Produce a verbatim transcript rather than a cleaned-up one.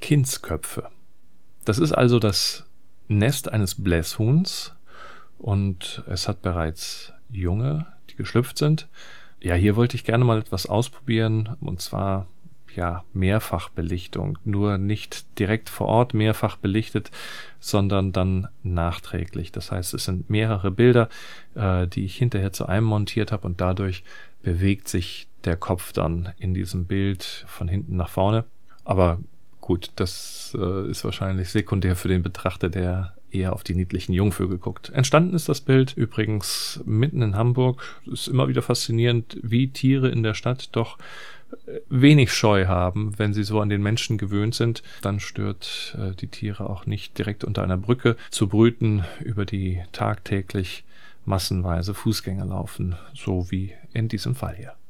Kindsköpfe. Das ist also das Nest eines Blässhuhns und es hat bereits Junge, die geschlüpft sind. Ja, hier wollte ich gerne mal etwas ausprobieren, und zwar ja Mehrfachbelichtung. Nur nicht direkt vor Ort mehrfach belichtet, sondern dann nachträglich. Das heißt, es sind mehrere Bilder, äh, die ich hinterher zu einem montiert habe, und dadurch bewegt sich der Kopf dann in diesem Bild von hinten nach vorne. Aber gut, das äh, ist wahrscheinlich sekundär für den Betrachter, der eher auf die niedlichen Jungvögel guckt. Entstanden ist das Bild übrigens mitten in Hamburg. Es ist immer wieder faszinierend, wie Tiere in der Stadt doch wenig Scheu haben, wenn sie so an den Menschen gewöhnt sind. Dann stört äh, die Tiere auch nicht, direkt unter einer Brücke zu brüten, über die tagtäglich massenweise Fußgänger laufen, so wie in diesem Fall hier.